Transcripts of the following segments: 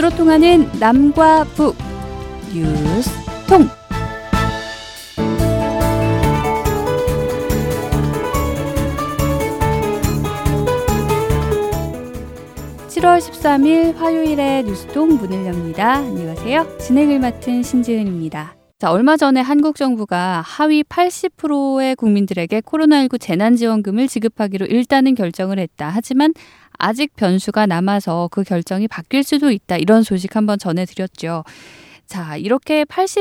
입으로 통하는 남과 북 뉴스통. (7월 13일) 화요일에 뉴스통 문을 엽니다. 안녕하세요. 진행을 맡은 신지은입니다. 자, 얼마 전에 한국 정부가 하위 80%의 국민들에게 코로나19 재난지원금을 지급하기로 일단은 결정을 했다. 하지만 아직 변수가 남아서 그 결정이 바뀔 수도 있다. 이런 소식 한번 전해드렸죠. 자, 이렇게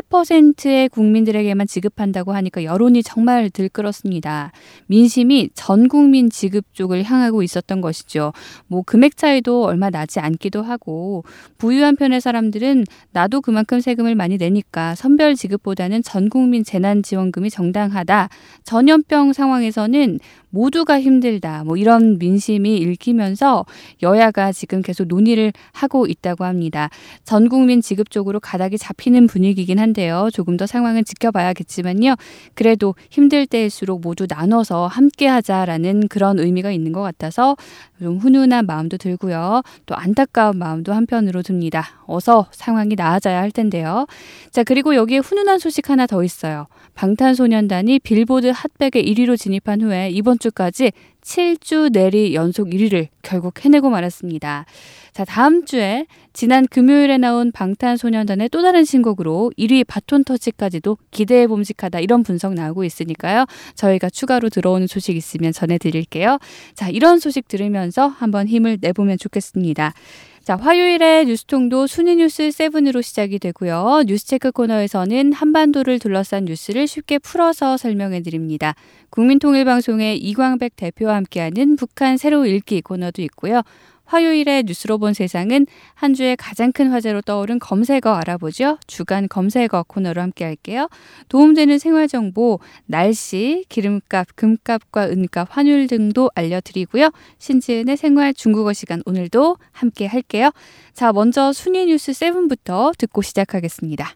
80%의 국민들에게만 지급한다고 하니까 여론이 정말 들끓었습니다. 민심이 전 국민 지급 쪽을 향하고 있었던 것이죠. 뭐 금액 차이도 얼마 나지 않기도 하고, 부유한 편의 사람들은 나도 그만큼 세금을 많이 내니까 선별 지급보다는 전 국민 재난지원금이 정당하다. 전염병 상황에서는 모두가 힘들다. 뭐 이런 민심이 읽히면서 여야가 지금 계속 논의를 하고 있다고 합니다. 전 국민 지급 쪽으로 가닥이 잡히는 분위기긴 한데요. 조금 더 상황은 지켜봐야겠지만요. 그래도 힘들 때일수록 모두 나눠서 함께하자라는 그런 의미가 있는 것 같아서 좀 훈훈한 마음도 들고요. 또 안타까운 마음도 한편으로 듭니다. 어서 상황이 나아져야 할 텐데요. 자, 그리고 여기에 훈훈한 소식 하나 더 있어요. 방탄소년단이 빌보드 핫백에 1위로 진입한 후에 이번 주까지 7주 내리 연속 1위를 결국 해내고 말았습니다. 자, 다음 주에 지난 금요일에 나온 방탄소년단의 또 다른 신곡으로 1위 바톤 터치까지도 기대해 봄직하다, 이런 분석 나오고 있으니까요. 저희가 추가로 들어오는 소식 있으면 전해드릴게요. 자, 이런 소식 들으면서 한번 힘을 내보면 좋겠습니다. 자, 화요일에 뉴스통도 순위뉴스 7으로 시작이 되고요. 뉴스체크 코너에서는 한반도를 둘러싼 뉴스를 쉽게 풀어서 설명해드립니다. 국민통일방송의 이광백 대표와 함께하는 북한 새로 읽기 코너도 있고요. 화요일에 뉴스로 본 세상은 한 주의 가장 큰 화제로 떠오른 검색어 알아보죠. 주간 검색어 코너로 함께 할게요. 도움되는 생활정보, 날씨, 기름값, 금값과 은값, 환율 등도 알려드리고요. 신지은의 생활 중국어 시간 오늘도 함께 할게요. 자, 먼저 순위 뉴스 7부터 듣고 시작하겠습니다.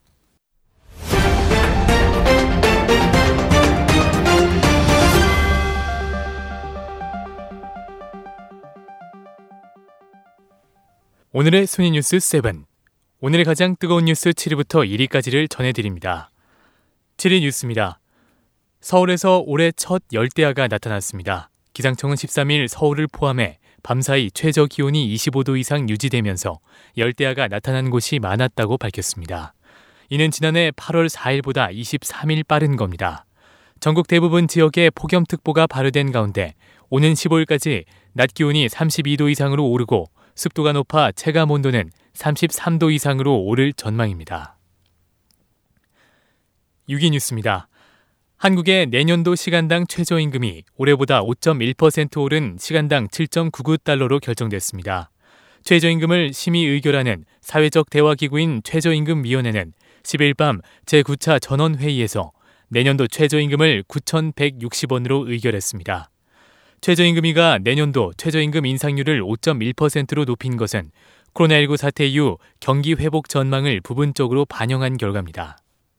오늘의 순위 뉴스 7. 오늘의 가장 뜨거운 뉴스 7위부터 1위까지를 전해드립니다. 7위 뉴스입니다. 서울에서 올해 첫 열대야가 나타났습니다. 기상청은 13일 서울을 포함해 밤사이 최저 기온이 25도 이상 유지되면서 열대야가 나타난 곳이 많았다고 밝혔습니다. 이는 지난해 8월 4일보다 23일 빠른 겁니다. 전국 대부분 지역에 폭염특보가 발효된 가운데 오는 15일까지 낮 기온이 32도 이상으로 오르고 습도가 높아 체감온도는 33도 이상으로 오를 전망입니다. 6위 뉴스입니다. 한국의 내년도 시간당 최저임금이 올해보다 5.1% 오른 시간당 7.99달러로 결정됐습니다. 최저임금을 심의 의결하는 사회적 대화기구인 최저임금위원회는 10일 밤 제9차 전원회의에서 내년도 최저임금을 9,160원으로 의결했습니다. 최저임금위가 내년도 최저임금 인상률을 5.1%로 높인 것은 코로나19 사태 이후 경기 회복 전망을 부분적으로 반영한 결과입니다.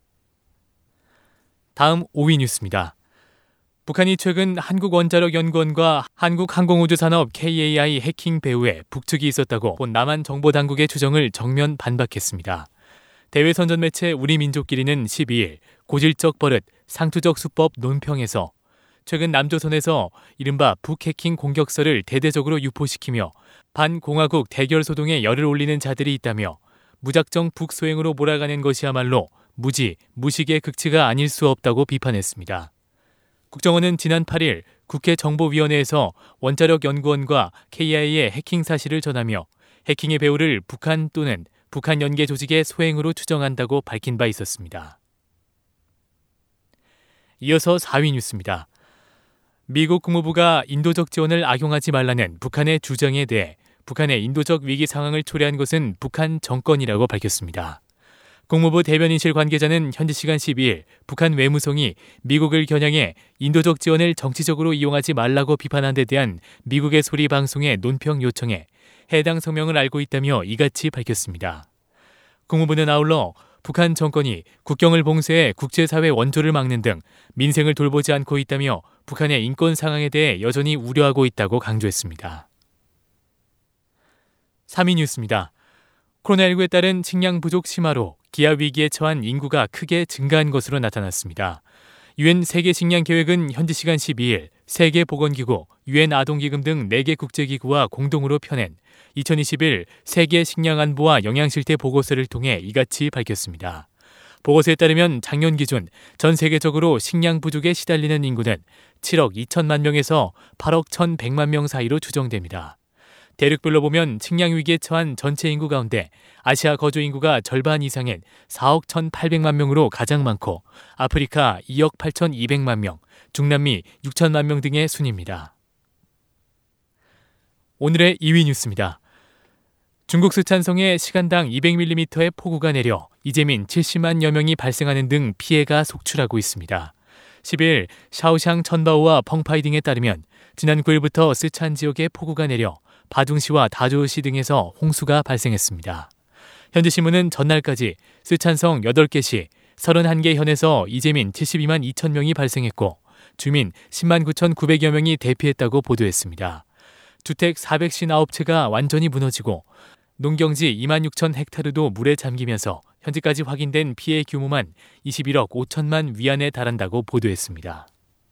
다음 5위 뉴스입니다. 북한이 최근 한국원자력연구원과 한국항공우주산업 KAI 해킹 배후에 북측이 있었다고 본 남한 정보당국의 주장을 정면 반박했습니다. 대외선전 매체 우리민족끼리는 12일 고질적 버릇, 상투적 수법 논평에서 최근 남조선에서 이른바 북해킹 공격설을 대대적으로 유포시키며 반공화국 대결 소동에 열을 올리는 자들이 있다며 무작정 북소행으로 몰아가는 것이야말로 무식의 극치가 아닐 수 없다고 비판했습니다. 국정원은 지난 8일 국회 정보위원회에서 원자력연구원과 KIA의 해킹 사실을 전하며 해킹의 배후를 북한 또는 북한 연계 조직의 소행으로 추정한다고 밝힌 바 있었습니다. 이어서 4위 뉴스입니다. 미국 국무부가 인도적 지원을 악용하지 말라는 북한의 주장에 대해 북한의 인도적 위기 상황을 초래한 것은 북한 정권이라고 밝혔습니다. 국무부 대변인실 관계자는 현지 시간 12일 북한 외무성이 미국을 겨냥해 인도적 지원을 정치적으로 이용하지 말라고 비판한 데 대한 미국의 소리 방송의 논평 요청에 해당 성명을 알고 있다며 이같이 밝혔습니다. 국무부는 아울러 북한 정권이 국경을 봉쇄해 국제사회 원조를 막는 등 민생을 돌보지 않고 있다며 북한의 인권 상황에 대해 여전히 우려하고 있다고 강조했습니다. 3위 뉴스입니다. 코로나19에 따른 식량 부족 심화로 기아위기에 처한 인구가 크게 증가한 것으로 나타났습니다. 유엔 세계식량계획은 현지 시간 12일 세계보건기구, 유엔 아동기금 등 4개 국제기구와 공동으로 펴낸 2021 세계식량안보와 영양실태 보고서를 통해 이같이 밝혔습니다. 보고서에 따르면 작년 기준 전 세계적으로 식량 부족에 시달리는 인구는 7억 2천만 명에서 8억 1,100만 명 사이로 추정됩니다. 대륙별로 보면 식량 위기에 처한 전체 인구 가운데 아시아 거주 인구가 절반 이상인 4억 1,800만 명으로 가장 많고 아프리카 2억 8,200만 명, 중남미 6천만 명 등의 순입니다. 오늘의 2위 뉴스입니다. 중국 스촨성에 시간당 200mm의 폭우가 내려 이재민 70만여 명이 발생하는 등 피해가 속출하고 있습니다. 10일 샤오샹 천바오와 펑파이 등에 따르면 지난 9일부터 스촨 지역에 폭우가 내려 바둥시와 다조시 등에서 홍수가 발생했습니다. 현지 신문은 전날까지 스촨성 8개 시 31개 현에서 이재민 72만 2천 명이 발생했고 주민 10만 9,900여 명이 대피했다고 보도했습니다. 주택 459채가 완전히 무너지고 농경지 2만 6천 헥타르도 물에 잠기면서 현재까지 확인된 피해 규모만 21억 5천만 위안에 달한다고 보도했습니다.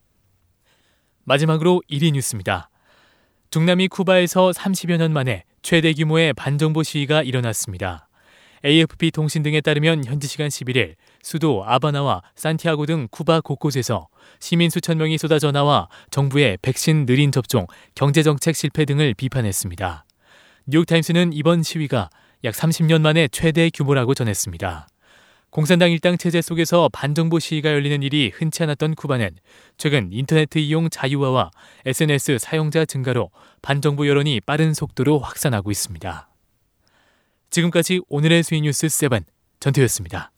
마지막으로 1위 뉴스입니다. 중남미 쿠바에서 30여 년 만에 최대 규모의 반정부 시위가 일어났습니다. AFP 통신 등에 따르면 현지 시간 11일 수도 아바나와 산티아고 등 쿠바 곳곳에서 시민 수천 명이 쏟아져 나와 정부의 백신 느린 접종, 경제정책 실패 등을 비판했습니다. 뉴욕타임스는 이번 시위가 약 30년 만에 최대 규모라고 전했습니다. 공산당 일당 체제 속에서 반정부 시위가 열리는 일이 흔치 않았던 쿠바는 최근 인터네트 이용 자유화와 SNS 사용자 증가로 반정부 여론이 빠른 속도로 확산하고 있습니다. 지금까지 오늘의 수위 뉴스 7 전태였습니다.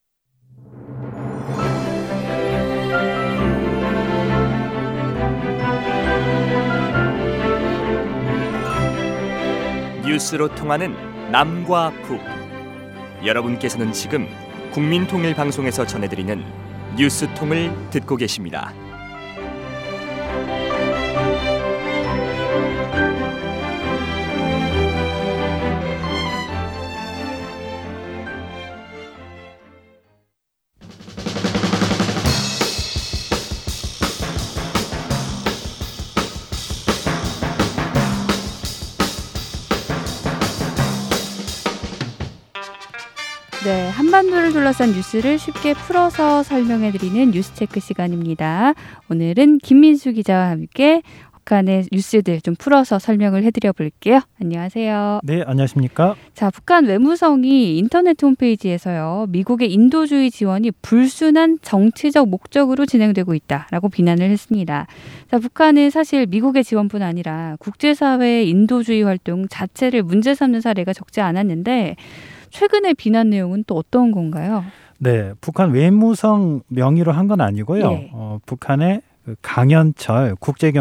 뉴스로 통하는 남과 북. 여러분께서는 지금 국민통일방송에서 전해드리는 뉴스통을 듣고 계십니다. 네, 한반도를 둘러싼 뉴스를 쉽게 풀어서 설명해드리는 뉴스체크 시간입니다. 오늘은 김민수 기자와 함께 북한의 뉴스들 좀 풀어서 설명을 해드려 볼게요. 안녕하세요. 네, 안녕하십니까? 자, 북한 외무성이 인터넷 홈페이지에서요, 미국의 인도주의 지원이 불순한 정치적 목적으로 진행되고 있다라고 비난을 했습니다. 자, 북한은 사실 미국의 지원뿐 아니라 국제사회의 인도주의 활동 자체를 문제 삼는 사례가 적지 않았는데 최근의 비난 내용은 또 어떤 건가요? 네, 북한 외무성 명의로 한 건 아니고요. 예. 북한의 강현철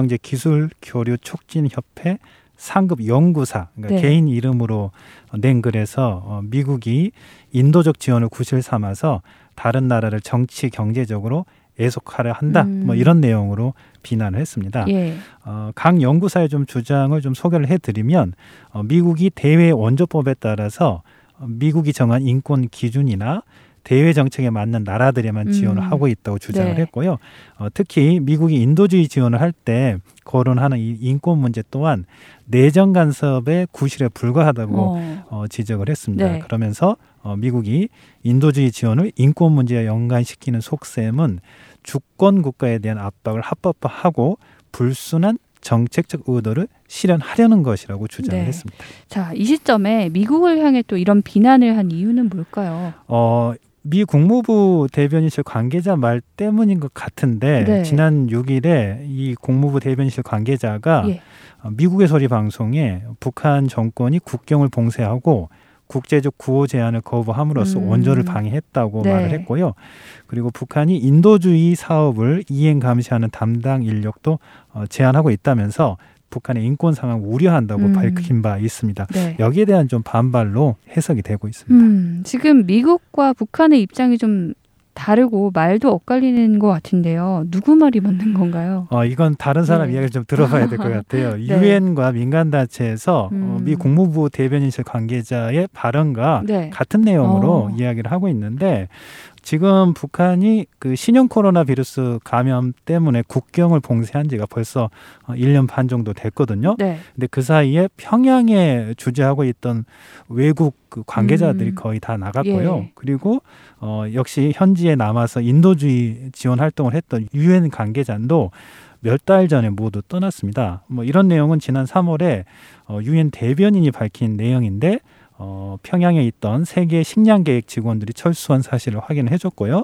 국제경제기술교류촉진협회 상급 연구사, 그러니까 네. 개인 이름으로 낸 글에서 미국이 인도적 지원을 구실 삼아서 다른 나라를 정치 경제적으로 애속하려 한다. 뭐 이런 내용으로 비난을 했습니다. 예. 강 연구사의 좀 주장을 좀 소개를 해드리면 미국이 대외 원조법에 따라서 미국이 정한 인권 기준이나 대외 정책에 맞는 나라들에만 지원을 하고 있다고 주장을 네. 했고요. 특히 미국이 인도주의 지원을 할 때 거론하는 이 인권 문제 또한 내정 간섭의 구실에 불과하다고 지적을 했습니다. 네. 그러면서 미국이 인도주의 지원을 인권 문제와 연관시키는 속셈은 주권 국가에 대한 압박을 합법화하고 불순한 정책적 의도를 실현하려는 것이라고 주장을 네. 했습니다. 자, 이 시점에 미국을 향해 또 이런 비난을 한 이유는 뭘까요? 미 국무부 대변인실 관계자 말 때문인 것 같은데 네. 지난 6일에 이 국무부 대변인실 관계자가 예. 미국의 소리 방송에 북한 정권이 국경을 봉쇄하고 국제적 구호 제안을 거부함으로써 원조를 방해했다고 네. 말을 했고요. 그리고 북한이 인도주의 사업을 이행 감시하는 담당 인력도 제안하고 있다면서 북한의 인권 상황을 우려한다고 밝힌 바 있습니다. 네. 여기에 대한 좀 반발로 해석이 되고 있습니다. 지금 미국과 북한의 입장이 좀 다르고 말도 엇갈리는 것 같은데요. 누구 말이 맞는 건가요? 이건 다른 사람 네. 이야기를 좀 들어봐야 될 것 같아요. 네. 유엔과 민간단체에서 미 국무부 대변인실 관계자의 발언과 네. 같은 내용으로 이야기를 하고 있는데 지금 북한이 그 신형 코로나 비루스 감염 때문에 국경을 봉쇄한 지가 벌써 1년 반 정도 됐거든요. 네. 근데 그 사이에 평양에 주재하고 있던 외국 그 관계자들이 거의 다 나갔고요. 예. 그리고 역시 현지에 남아서 인도주의 지원 활동을 했던 유엔 관계자도 몇 달 전에 모두 떠났습니다. 뭐 이런 내용은 지난 3월에 유엔 대변인이 밝힌 내용인데 평양에 있던 세계 식량 계획 직원들이 철수한 사실을 확인을 해줬고요.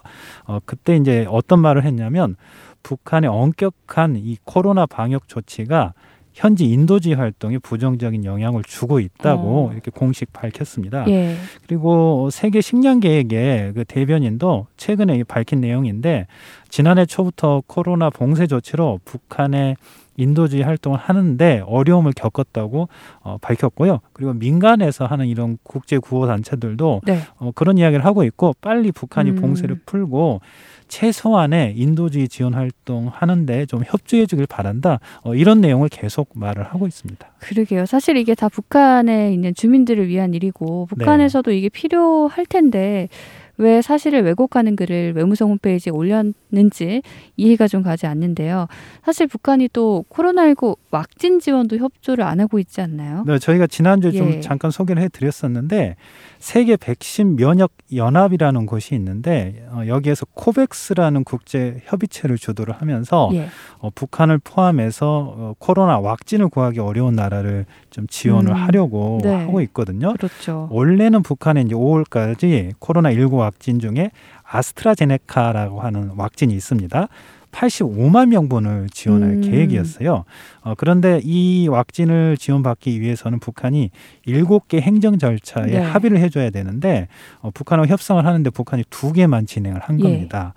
그때 이제 어떤 말을 했냐면 북한의 엄격한 이 코로나 방역 조치가 현지 인도주의 활동에 부정적인 영향을 주고 있다고 이렇게 공식 밝혔습니다. 예. 그리고 세계 식량 계획의 그 대변인도 최근에 밝힌 내용인데 지난해 초부터 코로나 봉쇄 조치로 북한의 인도주의 활동을 하는데 어려움을 겪었다고 밝혔고요. 그리고 민간에서 하는 이런 국제 구호 단체들도 네. 그런 이야기를 하고 있고 빨리 북한이 봉쇄를 풀고 최소한의 인도주의 지원 활동 하는데 좀 협조해 주길 바란다. 이런 내용을 계속 말을 하고 있습니다. 그러게요. 사실 이게 다 북한에 있는 주민들을 위한 일이고 북한에서도 이게 필요할 텐데 왜 사실을 왜곡하는 글을 외무성 홈페이지에 올렸는지 이해가 좀 가지 않는데요. 사실 북한이 또 코로나19 왁진 지원도 협조를 안 하고 있지 않나요? 네, 저희가 지난주에 예. 좀 잠깐 소개를 해드렸었는데 세계 백신 면역 연합이라는 곳이 있는데 여기에서 코백스라는 국제 협의체를 주도를 하면서 예. 북한을 포함해서 코로나 왁진을 구하기 어려운 나라를 좀 지원을 하려고 네. 하고 있거든요. 그렇죠. 원래는 북한에 이제 5월까지 코로나19 왁진 중에 아스트라제네카라고 하는 왁진이 있습니다. 85만 명분을 지원할 계획이었어요. 그런데 이 왁진을 지원받기 위해서는 북한이 7개 행정 절차에 네. 합의를 해줘야 되는데 북한하고 협상을 하는데 북한이 2개만 진행을 한 예. 겁니다.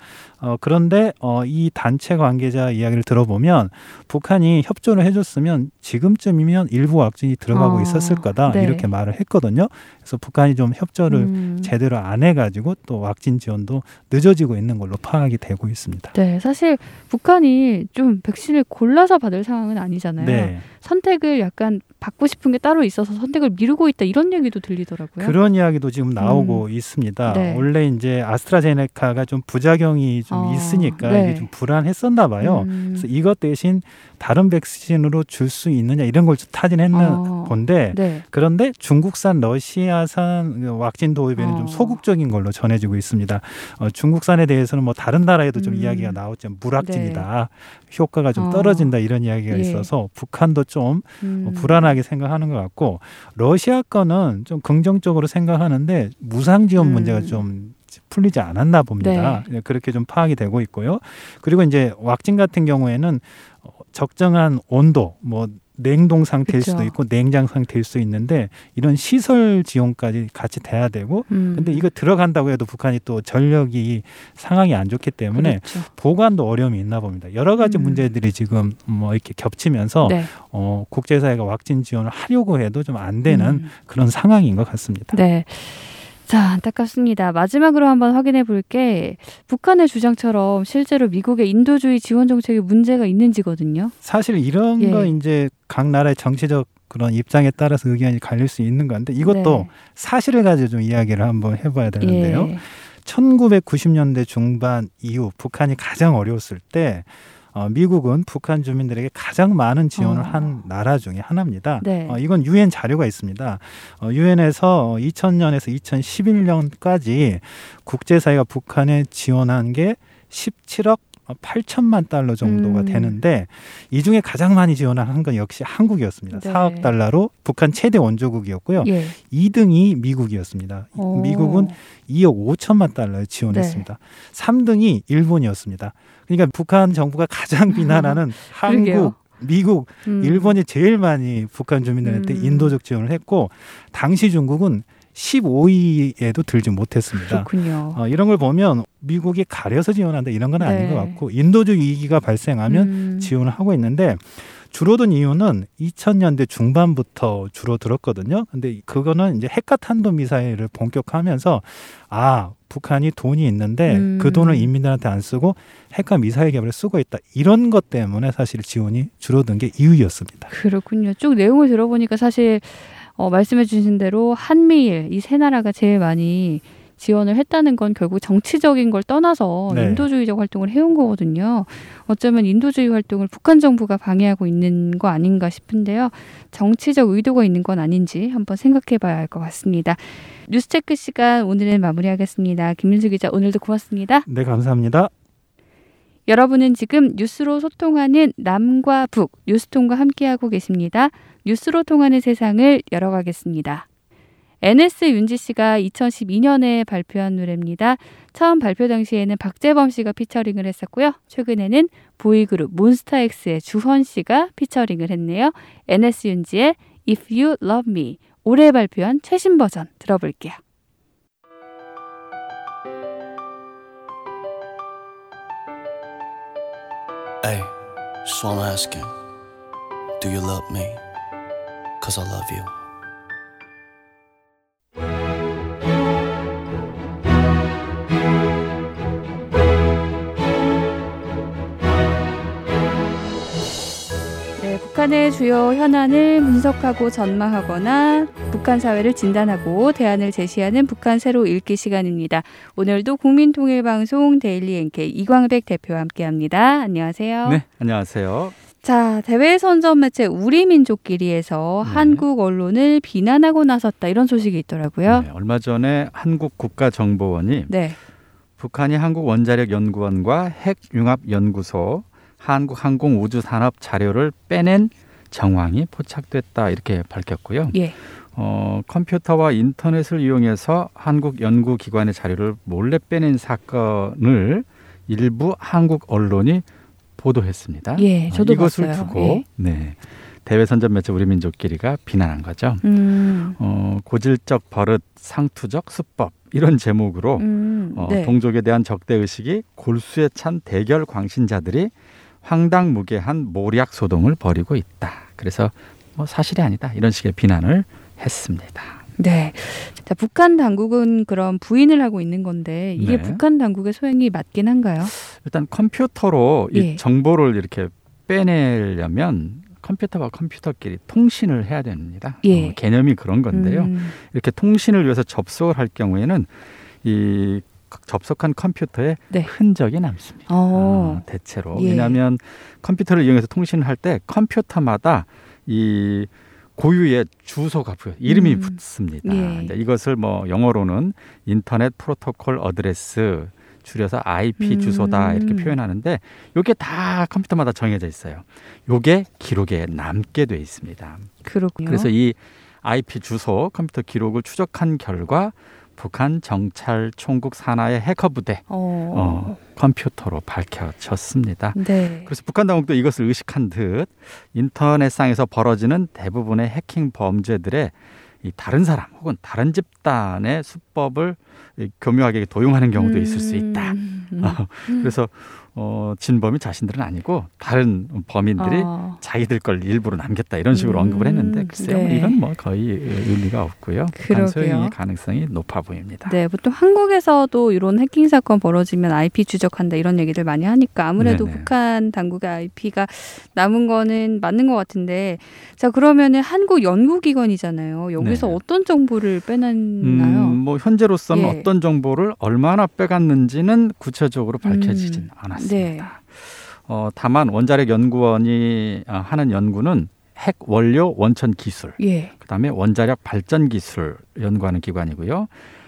그런데 이 단체 관계자 이야기를 들어보면 북한이 협조를 해줬으면 지금쯤이면 일부 왁진이 들어가고 있었을 거다 네. 이렇게 말을 했거든요. 그래서 북한이 좀 협조를 제대로 안 해가지고 또 왁진 지원도 늦어지고 있는 걸로 파악이 되고 있습니다. 네, 사실 북한이 좀 백신을 골라서 받을 상황은 아니잖아요. 네. 선택을 약간 받고 싶은 게 따로 있어서 선택을 미루고 있다 이런 얘기도 들리더라고요. 그런 이야기도 지금 나오고 있습니다. 네. 원래 이제 아스트라제네카가 좀 부작용이 좀 있으니까 네. 이게 좀 불안했었나 봐요. 그래서 이것 대신 다른 백신으로 줄 수 있느냐 이런 걸 타진했나 본데 네. 그런데 중국산 러시아산 왁진 도입에는 좀 소극적인 걸로 전해지고 있습니다. 중국산에 대해서는 뭐 다른 나라에도 좀 이야기가 나왔죠. 물왁진이다. 네. 효과가 좀 떨어진다 이런 이야기가 있어서 북한도 좀 불안하게 생각하는 것 같고 러시아 거는 좀 긍정적으로 생각하는데 무상 지원 문제가 좀 풀리지 않았나 봅니다. 네. 그렇게 좀 파악이 되고 있고요. 그리고 이제 왁진 같은 경우에는 적정한 온도, 뭐 냉동 상태일 그쵸. 수도 있고 냉장 상태일 수 있는데 이런 시설 지원까지 같이 돼야 되고 근데 이거 들어간다고 해도 북한이 또 전력이 상황이 안 좋기 때문에 그렇죠. 보관도 어려움이 있나 봅니다. 여러 가지 문제들이 지금 뭐 이렇게 겹치면서 네. 국제사회가 왁진 지원을 하려고 해도 좀 안 되는 그런 상황인 것 같습니다. 네. 자, 안타깝습니다. 마지막으로 한번 확인해 볼 게 북한의 주장처럼 실제로 미국의 인도주의 지원 정책에 문제가 있는지거든요. 사실 이런 거 이제 각 나라의 정치적 그런 입장에 따라서 의견이 갈릴 수 있는 건데 이것도 사실을 가지고 좀 이야기를 한번 해봐야 되는데요. 1990년대 중반 이후 북한이 가장 어려웠을 때 미국은 북한 주민들에게 가장 많은 지원을 한 나라 중에 하나입니다. 네. 이건 유엔 자료가 있습니다. 유엔에서 2000년에서 2011년까지 국제사회가 북한에 지원한 게 17억 8천만 달러 정도가 되는데 이 중에 가장 많이 지원한 건 역시 한국이었습니다. 네. 4억 달러로 북한 최대 원조국이었고요. 2등이 미국이었습니다. 미국은 2억 5천만 달러 지원했습니다. 3등이 일본이었습니다. 그러니까 북한 정부가 가장 비난하는 한국, 미국, 일본이 제일 많이 북한 주민들한테 인도적 지원을 했고 당시 중국은 15위에도 들지 못했습니다. 그렇군요. 이런 걸 보면 미국이 가려서 지원한다 이런 건 아닌 것 같고 인도적 위기가 발생하면 지원을 하고 있는데 줄어든 이유는 2000년대 중반부터 줄어들었거든요. 근데 그거는 이제 핵과 탄도 미사일을 본격화하면서 북한이 돈이 있는데 그 돈을 인민들한테 안 쓰고 핵과 미사일 개발에 쓰고 있다. 이런 것 때문에 사실 지원이 줄어든 게 이유였습니다. 그렇군요. 쭉 내용을 들어보니까 사실 말씀해 주신 대로 한미일 이 세 나라가 제일 많이 지원을 했다는 건 결국 정치적인 걸 떠나서 네. 인도주의적 활동을 해온 거거든요. 어쩌면 인도주의 활동을 북한 정부가 방해하고 있는 거 아닌가 싶은데요. 정치적 의도가 있는 건 아닌지 한번 생각해 봐야 할 것 같습니다. 뉴스체크 시간 오늘은 마무리하겠습니다. 김민수 기자 오늘도 고맙습니다. 네, 감사합니다. 여러분은 지금 뉴스로 소통하는 남과 북 뉴스통과 함께하고 계십니다. 뉴스로 통하는 세상을 열어가겠습니다. NS 윤지 씨가 2012년에 발표한 노래입니다. 처음 발표 당시에는 박재범 씨가 피처링을 했었고요. 최근에는 보이그룹 몬스타엑스의 주헌 씨가 피처링을 했네요. NS 윤지의 If You Love Me 올해 발표한 최신 버전 들어볼게요. Hey, so I'm asking, do you love me? 'Cause I love you. 네, 북한의 주요 현안을 분석하고 전망하거나 북한 사회를 진단하고 대안을 제시하는 북한 새로 읽기 시간입니다. 오늘도 국민통일방송 데일리 NK 이광백 대표와 함께합니다. 안녕하세요. 네, 안녕하세요. 자, 대외 선전 매체 우리민족끼리에서 네. 한국 언론을 비난하고 나섰다 이런 소식이 있더라고요. 네, 얼마 전에 한국국가정보원이 네. 북한이 한국원자력연구원과 핵융합연구소, 한국항공우주산업 자료를 빼낸 정황이 포착됐다 이렇게 밝혔고요. 예. 컴퓨터와 인터넷을 이용해서 한국 연구기관의 자료를 몰래 빼낸 사건을 일부 한국 언론이 보도했습니다. 예, 저도 이것을 봤어요. 두고 예. 네, 대외선전 매체 우리민족끼리가 비난한 거죠. 고질적 버릇, 상투적 수법 이런 제목으로 네. 동족에 대한 적대의식이 골수에 찬 대결 광신자들이 황당무계한 모략 소동을 벌이고 있다. 그래서 사실이 아니다 이런 식의 비난을 했습니다. 네. 자, 북한 당국은 그럼 부인을 하고 있는 건데 이게 네. 북한 당국의 소행이 맞긴 한가요? 일단 컴퓨터로 예. 이 정보를 이렇게 빼내려면 컴퓨터와 컴퓨터끼리 통신을 해야 됩니다. 예. 개념이 그런 건데요. 이렇게 통신을 위해서 접속을 할 경우에는 이 접속한 컴퓨터에 네. 흔적이 남습니다. 대체로. 예. 왜냐하면 컴퓨터를 이용해서 통신을 할 때 컴퓨터마다 이 고유의 주소가 이름이 붙습니다. 예. 이것을 영어로는 인터넷 프로토콜 어드레스 줄여서 IP 주소다 이렇게 표현하는데 이게 다 컴퓨터마다 정해져 있어요. 이게 기록에 남게 돼 있습니다. 그렇군요. 그래서 이 IP 주소 컴퓨터 기록을 추적한 결과 북한 정찰 총국 산하의 해커 부대 컴퓨터로 밝혀졌습니다. 네. 그래서 북한 당국도 이것을 의식한 듯 인터넷상에서 벌어지는 대부분의 해킹 범죄들의 이 다른 사람 혹은 다른 집단의 수법을 교묘하게 도용하는 경우도 있을 수 있다. 그래서 진범이 자신들은 아니고 다른 범인들이 자기들 걸 일부러 남겼다 이런 식으로 언급을 했는데 글쎄요. 네. 이건 거의 의미가 없고요. 북한 소행의 가능성이 높아 보입니다. 네, 보통 한국에서도 이런 해킹 사건 벌어지면 IP 추적한다 이런 얘기들 많이 하니까 아무래도 네네. 북한 당국의 IP가 남은 거는 맞는 것 같은데 자 그러면은 한국 연구기관이잖아요. 여기서 네. 어떤 정보를 빼놨나요? 현재로서는 예. 어떤 정보를 얼마나 빼갔는지는 구체적으로 밝혀지진 않았습니다. 네. 다만 원자력연구원이 하는 연구는 핵 원료 원천 기술, 예. 그다음에 원자력 발전 기술 연구하는 기관이고요.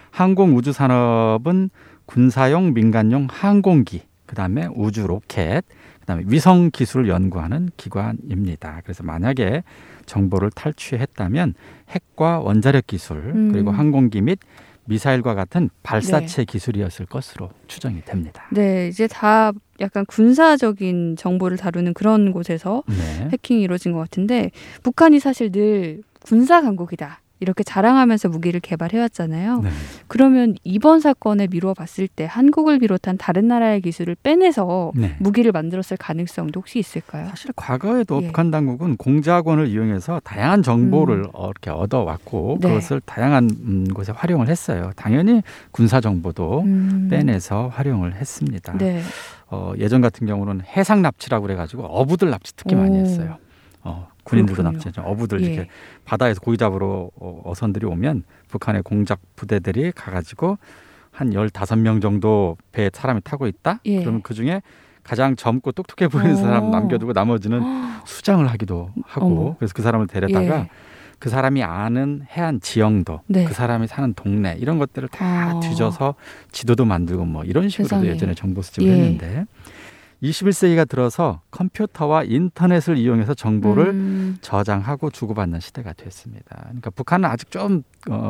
항공우주산업은 군사용, 민간용 항공기, 그다음에 우주 로켓, 그다음에 위성 기술을 연구하는 기관입니다. 그래서 만약에 정보를 탈취했다면 핵과 원자력 기술 그리고 항공기 및 미사일과 같은 발사체 기술이었을 것으로 추정이 됩니다. 네, 이제 다 약간 군사적인 정보를 다루는 그런 곳에서 네. 해킹이 이루어진 것 같은데 북한이 사실 늘 군사 강국이다. 이렇게 자랑하면서 무기를 개발해왔잖아요. 네. 그러면 이번 사건에 미루어 봤을 때 한국을 비롯한 다른 나라의 기술을 빼내서 네. 무기를 만들었을 가능성도 혹시 있을까요? 사실 과거에도 예. 북한 당국은 공작원을 이용해서 다양한 정보를 이렇게 얻어왔고 네. 그것을 다양한 곳에 활용을 했어요. 당연히 군사 정보도 빼내서 활용을 했습니다. 네. 예전 같은 경우는 해상 납치라고 그래가지고 어부들 납치 특히 많이 했어요. 군인들도 그렇군요. 납치했죠. 어부들 예. 이렇게 바다에서 고기 잡으러 어선들이 오면 북한의 공작 부대들이 가가지고 한 15명 정도 배에 사람이 타고 있다? 예. 그러면 그중에 가장 젊고 똑똑해 보이는 사람 남겨두고 나머지는 수장을 하기도 하고 어머. 그래서 그 사람을 데려다가 예. 그 사람이 아는 해안 지형도 네. 그 사람이 사는 동네 이런 것들을 다 아. 뒤져서 지도도 만들고 뭐 이런 식으로도 세상에. 예전에 정보 수집을 예. 했는데 21세기가 들어서 컴퓨터와 인터넷을 이용해서 정보를 저장하고 주고받는 시대가 됐습니다. 그러니까 북한은 아직 좀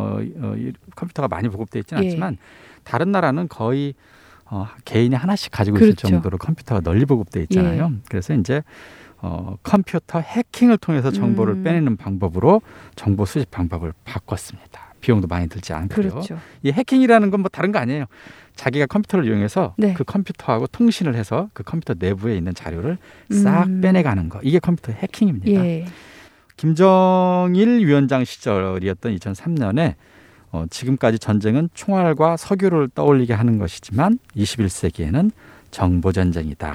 컴퓨터가 많이 보급되어 있지는 예. 않지만 다른 나라는 거의 개인이 하나씩 가지고 있을 그렇죠. 정도로 컴퓨터가 널리 보급되어 있잖아요. 예. 그래서 이제 컴퓨터 해킹을 통해서 정보를 빼내는 방법으로 정보 수집 방법을 바꿨습니다. 비용도 많이 들지 않고요. 그렇죠. 이 해킹이라는 건 뭐 다른 거 아니에요. 자기가 컴퓨터를 이용해서 네. 그 컴퓨터하고 통신을 해서 그 컴퓨터 내부에 있는 자료를 싹 빼내가는 거. 이게 컴퓨터 해킹입니다. 예. 김정일 위원장 시절이었던 2003년에 지금까지 전쟁은 총알과 석유를 떠올리게 하는 것이지만 21세기에는 정보전쟁이다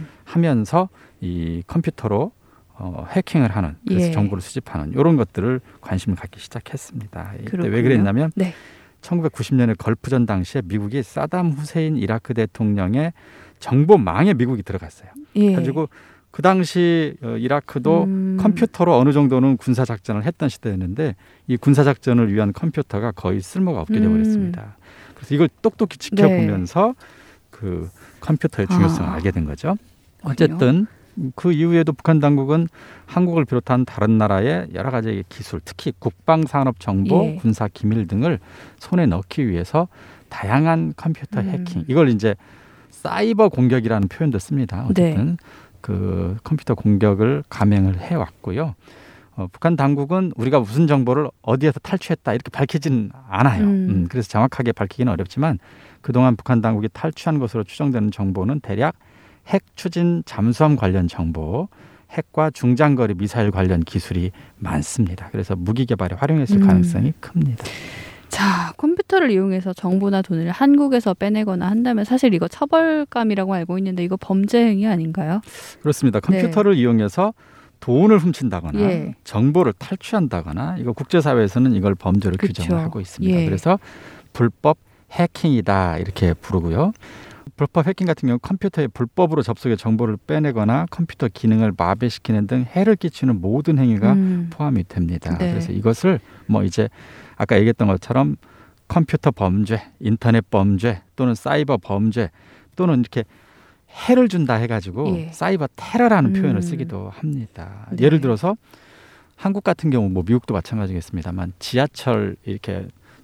하면서 이 컴퓨터로 해킹을 하는 그래서 예. 정보를 수집하는 이런 것들을 관심을 갖기 시작했습니다. 이때 그렇군요. 왜 그랬냐면 네. 1990년에 걸프전 당시에 미국이 사담 후세인 이라크 대통령의 정보망에 미국이 들어갔어요. 예. 가지고 그 당시 이라크도 컴퓨터로 어느 정도는 군사 작전을 했던 시대였는데 이 군사 작전을 위한 컴퓨터가 거의 쓸모가 없게 되어버렸습니다. 그래서 이걸 똑똑히 지켜보면서 그 컴퓨터의 중요성을 알게 된 거죠. 어쨌든 그 이후에도 북한 당국은 한국을 비롯한 다른 나라의 여러 가지 기술, 특히 국방산업 정보, 예. 군사 기밀 등을 손에 넣기 위해서 다양한 컴퓨터 해킹, 이걸 이제 사이버 공격이라는 표현도 씁니다. 어쨌든 그 컴퓨터 공격을 감행을 해왔고요. 북한 당국은 우리가 무슨 정보를 어디에서 탈취했다 이렇게 밝히진 않아요. 그래서 정확하게 밝히기는 어렵지만 그동안 북한 당국이 탈취한 것으로 추정되는 정보는 대략 핵 추진 잠수함 관련 정보, 핵과 중장거리 미사일 관련 기술이 많습니다. 그래서 무기 개발에 활용했을 가능성이 큽니다. 자, 컴퓨터를 이용해서 정보나 돈을 한국에서 빼내거나 한다면 사실 이거 처벌감이라고 알고 있는데 이거 범죄 행위 아닌가요? 그렇습니다. 컴퓨터를 이용해서 돈을 훔친다거나 예. 정보를 탈취한다거나 이거 국제사회에서는 이걸 범죄로 그쵸. 규정을 하고 있습니다. 예. 그래서 불법 해킹이다 이렇게 부르고요. 불법 해킹 같은 경우 컴퓨터에 불법으로 접속해 정보를 빼내거나 컴퓨터 기능을 마비시키는 등 해를 끼치는 모든 행위가 포함이 됩니다. 네. 그래서 이것을 뭐 이제 아까 얘기했던 것처럼 컴퓨터 범죄, 인터넷 범죄 또는 사이버 범죄 또는 이렇게 해를 준다 해가지고 예. 사이버 테러라는 표현을 쓰기도 합니다. 네. 예를 들어서 한국 같은 경우 뭐 미국도 마찬가지겠습니다만 지하철 이렇게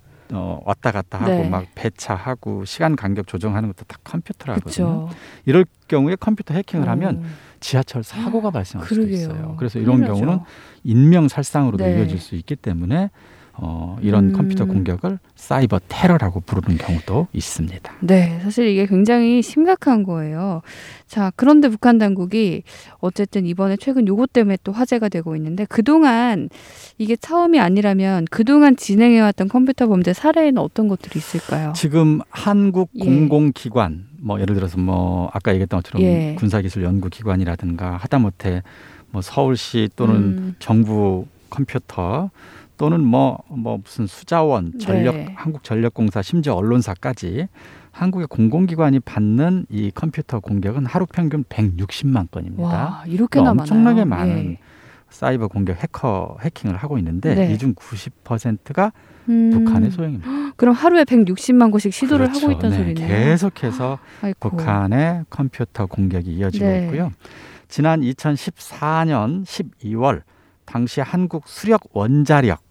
왔다 갔다 하고 네. 막 배차하고 시간 간격 조정하는 것도 다 컴퓨터로 하거든요. 그렇죠. 이럴 경우에 컴퓨터 해킹을 하면 지하철 사고가 발생할 수도 그러게요. 있어요. 그래서 이런 큰일 나죠. 경우는 인명살상으로도 네. 이어질 수 있기 때문에 이런 컴퓨터 공격을 사이버 테러라고 부르는 경우도 있습니다. 네, 사실 이게 굉장히 심각한 거예요. 자, 그런데 북한 당국이 어쨌든 이번에 최근 요것 때문에 또 화제가 되고 있는데 그동안 이게 처음이 아니라면 그동안 진행해왔던 컴퓨터 범죄 사례에는 어떤 것들이 있을까요? 지금 한국 예. 공공기관 뭐 예를 들어서 뭐 아까 얘기했던 것처럼 예. 군사기술연구기관이라든가 하다못해 뭐 서울시 또는 정부 컴퓨터 또는 뭐 무슨 수자원, 전력, 네. 한국전력공사, 심지어 언론사까지 한국의 공공기관이 받는 이 컴퓨터 공격은 하루 평균 160만 건입니다. 와, 이렇게나 많아요. 엄청나게 많은 예. 사이버 공격 해킹을 하고 있는데 네. 이 중 90%가 북한의 소행입니다. 그럼 하루에 160만 곳씩 시도를 그렇죠. 하고 있다는 네, 소리네요. 계속해서 아이고. 북한의 컴퓨터 공격이 이어지고 네. 있고요. 지난 2014년 12월 당시 한국 수력 원자력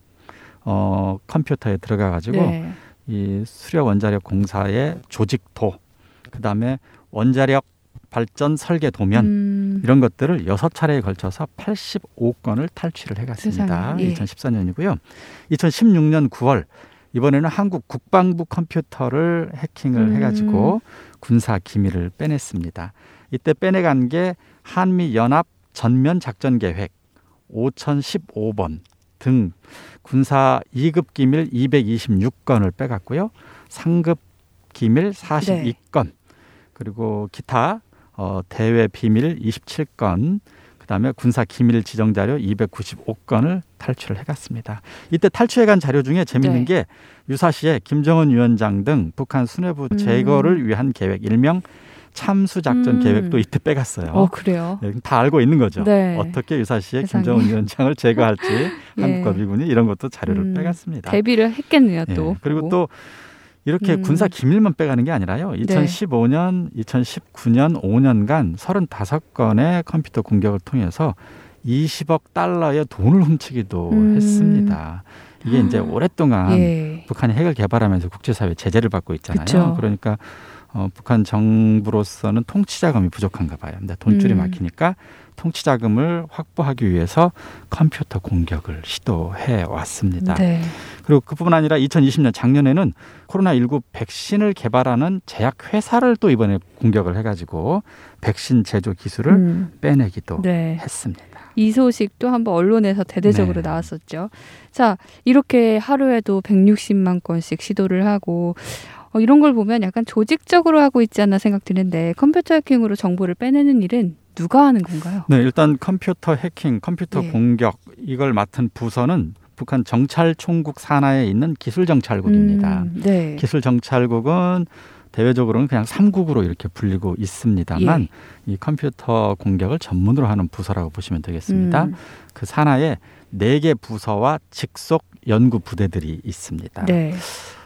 컴퓨터에 들어가가지고 네. 이 수력 원자력 공사의 조직도, 그다음에 원자력 발전 설계 도면, 이런 것들을 6차례에 걸쳐서 85건을 탈취를 해갔습니다. 세상에. 예. 2014년이고요. 2016년 9월 이번에는 한국 국방부 컴퓨터를 해킹을 해가지고 군사 기밀을 빼냈습니다. 이때 빼내간 게 한미연합 전면 작전 계획 5015번 등 군사 2급 기밀 226건을 빼갔고요. 상급 기밀 42건 그리고 기타 대외 비밀 27건 그다음에 군사 기밀 지정 자료 295건을 탈취를 해갔습니다. 이때 탈취해간 자료 중에 재밌는 게 유사시에 김정은 위원장 등 북한 수뇌부 제거를 위한 계획 일명 참수작전 계획도 이때 빼갔어요. 그래요? 네, 다 알고 있는 거죠. 네. 어떻게 유사시에 세상에. 김정은 위원장을 제거할지 예. 한국과 미군이 이런 것도 자료를 빼갔습니다. 대비를 했겠네요. 또. 예, 그리고 또 이렇게 군사 기밀만 빼가는 게 아니라요. 2015년, 2019년 5년간 35건의 컴퓨터 공격을 통해서 20억 달러의 돈을 훔치기도 했습니다. 이게 이제 오랫동안 북한이 핵을 개발하면서 국제사회 제재를 받고 있잖아요. 그쵸. 그러니까 북한 정부로서는 통치자금이 부족한가 봐요. 근데 돈줄이 막히니까 통치자금을 확보하기 위해서 컴퓨터 공격을 시도해 왔습니다. 네. 그리고 그뿐만 아니라 2020년 작년에는 코로나19 백신을 개발하는 제약회사를 또 이번에 공격을 해가지고 백신 제조 기술을 빼내기도 했습니다. 이 소식도 한번 언론에서 대대적으로 나왔었죠. 자, 이렇게 하루에도 160만 건씩 시도를 하고 이런 걸 보면 약간 조직적으로 하고 있지 않나 생각 드는데 컴퓨터 해킹으로 정보를 빼내는 일은 누가 하는 건가요? 네, 일단 컴퓨터 해킹, 컴퓨터 공격 이걸 맡은 부서는 북한 정찰총국 산하에 있는 기술정찰국입니다. 네. 기술정찰국은 대외적으로는 그냥 3국으로 이렇게 불리고 있습니다만 이 컴퓨터 공격을 전문으로 하는 부서라고 보시면 되겠습니다. 그 산하에 4개 부서와 직속 연구 부대들이 있습니다. 네.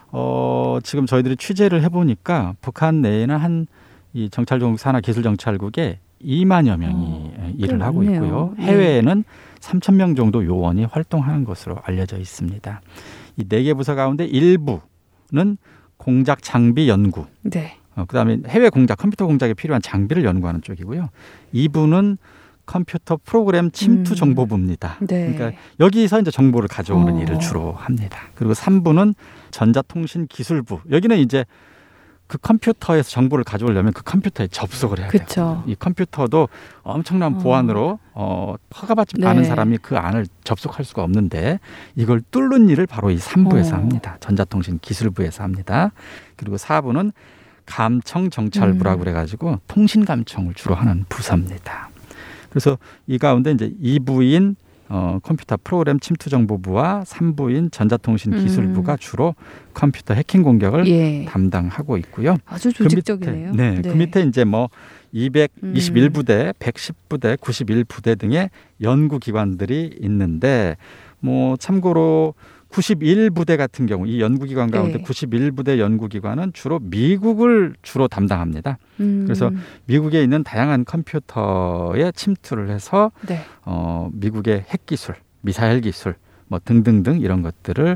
지금 저희들이 취재를 해보니까 북한 내에는 이 정찰총국 산하 기술정찰국에 2만여 명이 일을 하고 있고요. 해외에는 3,000명 정도 요원이 활동하는 것으로 알려져 있습니다. 이 4개 부서 가운데 일부는 공작 장비 연구, 그다음에 해외 공작, 컴퓨터 공작에 필요한 장비를 연구하는 쪽이고요. 2부는 컴퓨터 프로그램 침투 정보부입니다. 그러니까 여기서 이제 정보를 가져오는 일을 주로 합니다. 그리고 3부는 전자통신 기술부. 여기는 이제 그 컴퓨터에서 정보를 가져오려면 그 컴퓨터에 접속을 해야 돼요. 이 컴퓨터도 엄청난 보안으로 허가받지 않은 사람이 그 안을 접속할 수가 없는데 이걸 뚫는 일을 바로 이 3부에서 합니다. 전자통신 기술부에서 합니다. 그리고 4부는 감청정찰부라고 그래가지고 통신감청을 주로 하는 부서입니다. 그래서 이 가운데 이제 2부인 컴퓨터 프로그램 침투 정보부와 3부인 전자통신 기술부가 주로 컴퓨터 해킹 공격을 담당하고 있고요. 아주 조직적이네요. 그 밑에 이제 뭐 221부대, 110부대, 91부대 등의 연구기관들이 있는데 뭐 참고로 91부대 같은 경우 이 연구기관 가운데 91부대 연구기관은 주로 미국을 주로 담당합니다. 그래서 미국에 있는 다양한 컴퓨터에 침투를 해서 미국의 핵기술, 미사일 기술 뭐 등등등 이런 것들을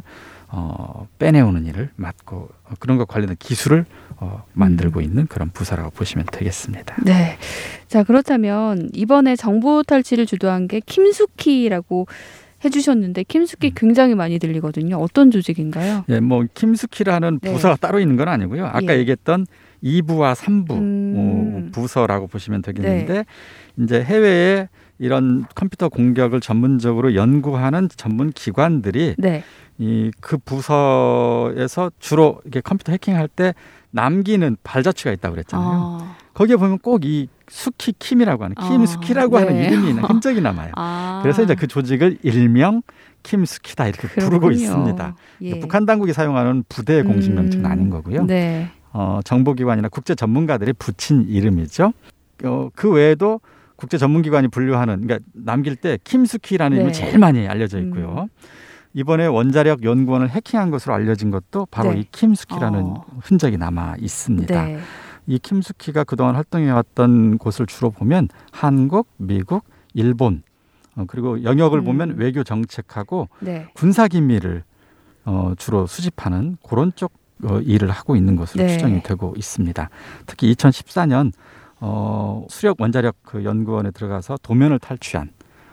빼내오는 일을 맡고 그런 것 관련된 기술을 만들고 있는 그런 부서라고 보시면 되겠습니다. 네. 자, 그렇다면 이번에 정보 탈취를 주도한 게 킴수키라고 해주셨는데 킴수키 굉장히 많이 들리거든요. 어떤 조직인가요? 예, 뭐 킴수키라는 부서가 따로 있는 건 아니고요. 아까 얘기했던 2부와 3부 부서라고 보시면 되겠는데 이제 해외에 이런 컴퓨터 공격을 전문적으로 연구하는 전문 기관들이 그 부서에서 주로 이렇게 컴퓨터 해킹할 때 남기는 발자취가 있다고 그랬잖아요. 거기에 보면 꼭 이 수키 킴이라고 하는 킴수키라고 하는 이름이 있는 흔적이 남아요. 그래서 이제 그 조직을 일명 킴수키다 이렇게 부르고 있습니다. 북한 당국이 사용하는 부대의 공식 명칭은 아닌 거고요. 정보기관이나 국제 전문가들이 붙인 이름이죠. 그 외에도 국제 전문기관이 분류하는 그러니까 남길 때 킴수키라는 이름이 제일 많이 알려져 있고요. 이번에 원자력 연구원을 해킹한 것으로 알려진 것도 바로 이 킴수키라는 흔적이 남아 있습니다. 이 킴수키가 그동안 활동해왔던 곳을 주로 보면 한국, 미국, 일본 그리고 영역을 보면 외교 정책하고 군사 기밀을 주로 수집하는 그런 쪽 일을 하고 있는 것으로 추정이 되고 있습니다. 특히 2014년 수력 원자력 그 연구원에 들어가서 도면을 탈취한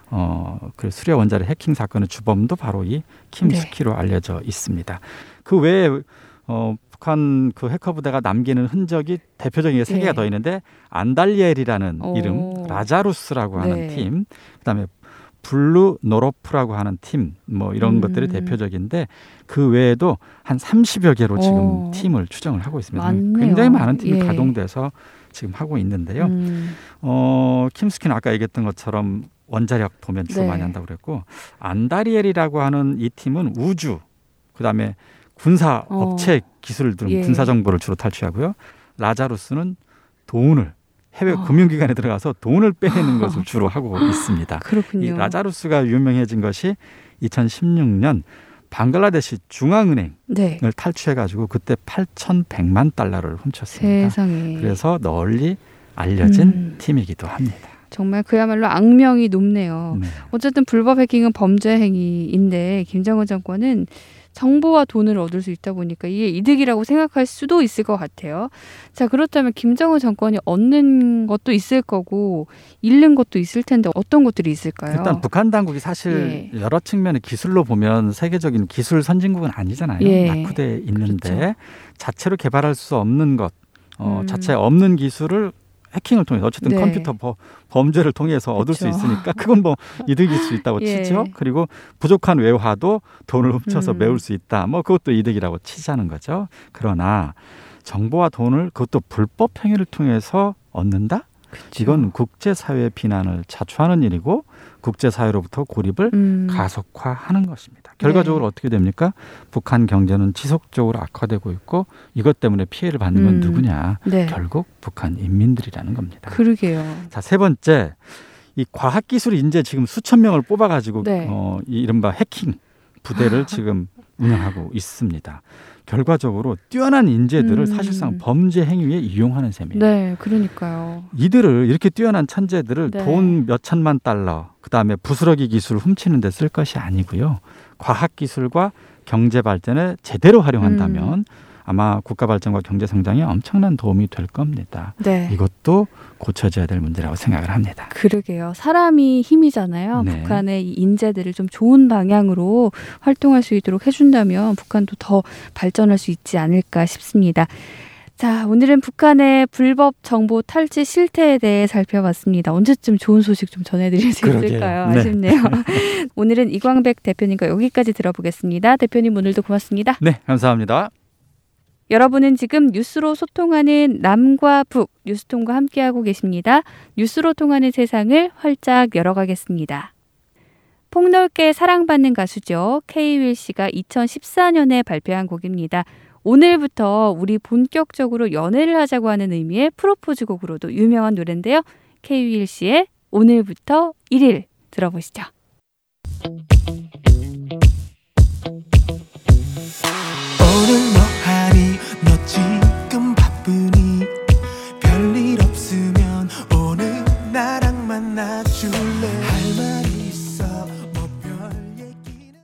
그 수력 원자력 해킹 사건의 주범도 바로 이 김스키로 알려져 있습니다. 그 외에 북한 그 해커 부대가 남기는 흔적이 대표적인 게 3개가 더 있는데 안달리엘이라는 이름, 라자루스라고 하는 팀, 그다음에 블루노로프라고 하는 팀, 뭐 이런 것들이 대표적인데 그 외에도 한 30여 개로 지금 팀을 추정을 하고 있습니다. 많네요. 굉장히 많은 팀이 가동돼서 지금 하고 있는데요. 김스키는 아까 얘기했던 것처럼 원자력 도면 주로 많이 한다고 그랬고, 안다리엘이라고 하는 이 팀은 우주, 그다음에 군사 업체 기술 등 군사 정보를 주로 탈취하고요. 라자루스는 돈을 해외 금융기관에 들어가서 돈을 빼내는 것을 주로 하고 있습니다. 그렇군요. 이 라자루스가 유명해진 것이 2016년 방글라데시 중앙은행을 탈취해가지고 그때 8,100만 달러를 훔쳤습니다. 세상에. 그래서 널리 알려진 팀이기도 합니다. 정말 그야말로 악명이 높네요. 어쨌든 불법 해킹은 범죄 행위인데 김정은 정권은 정보와 돈을 얻을 수 있다 보니까 이게 이득이라고 생각할 수도 있을 것 같아요. 자, 그렇다면 김정은 정권이 얻는 것도 있을 거고 잃는 것도 있을 텐데 어떤 것들이 있을까요? 일단 북한 당국이 사실 여러 측면의 기술로 보면 세계적인 기술 선진국은 아니잖아요. 낙후돼 있는데 그렇죠. 자체로 개발할 수 없는 것, 자체 없는 기술을 해킹을 통해서 어쨌든 컴퓨터 범죄를 통해서 얻을 수 있으니까 그건 뭐 이득일 수 있다고 치죠. 그리고 부족한 외화도 돈을 훔쳐서 메울 수 있다. 뭐 그것도 이득이라고 치자는 거죠. 그러나 정보와 돈을 그것도 불법 행위를 통해서 얻는다? 그쵸. 이건 국제사회의 비난을 자초하는 일이고 국제사회로부터 고립을 가속화하는 것입니다. 결과적으로 어떻게 됩니까? 북한 경제는 지속적으로 악화되고 있고 이것 때문에 피해를 받는 건 누구냐? 결국 북한 인민들이라는 겁니다. 그러게요. 자, 3번째, 이 과학기술 인재 지금 수천 명을 뽑아가지고 이 이른바 해킹 부대를 지금 운영하고 있습니다. 결과적으로 뛰어난 인재들을 사실상 범죄 행위에 이용하는 셈이에요. 네, 그러니까요. 이들을 이렇게 뛰어난 천재들을 돈 몇천만 달러, 그다음에 부스러기 기술을 훔치는 데 쓸 것이 아니고요. 과학기술과 경제 발전에 제대로 활용한다면 아마 국가 발전과 경제 성장에 엄청난 도움이 될 겁니다. 이것도 고쳐져야 될 문제라고 생각을 합니다. 그러게요. 사람이 힘이잖아요. 북한의 이 인재들을 좀 좋은 방향으로 활동할 수 있도록 해준다면 북한도 더 발전할 수 있지 않을까 싶습니다. 자, 오늘은 북한의 불법 정보 탈취 실태에 대해 살펴봤습니다. 언제쯤 좋은 소식 좀 전해드릴 수 있을까요? 아쉽네요. 오늘은 이광백 대표님과 여기까지 들어보겠습니다. 대표님 오늘도 고맙습니다. 네, 감사합니다. 여러분은 지금 뉴스로 소통하는 남과 북 뉴스통과 함께하고 계십니다. 뉴스로 통하는 세상을 활짝 열어가겠습니다. 폭넓게 사랑받는 가수죠. K.윌 씨가 2014년에 발표한 곡입니다. 오늘부터 우리 본격적으로 연애를 하자고 하는 의미의 프로포즈 곡으로도 유명한 노래인데요. K.윌 씨의 오늘부터 1일 들어보시죠. 오늘 뭐하니 너 지금 바쁘니 별일 없으면 오늘 나랑 만나줄래 할 말 있어 뭐 별 얘기는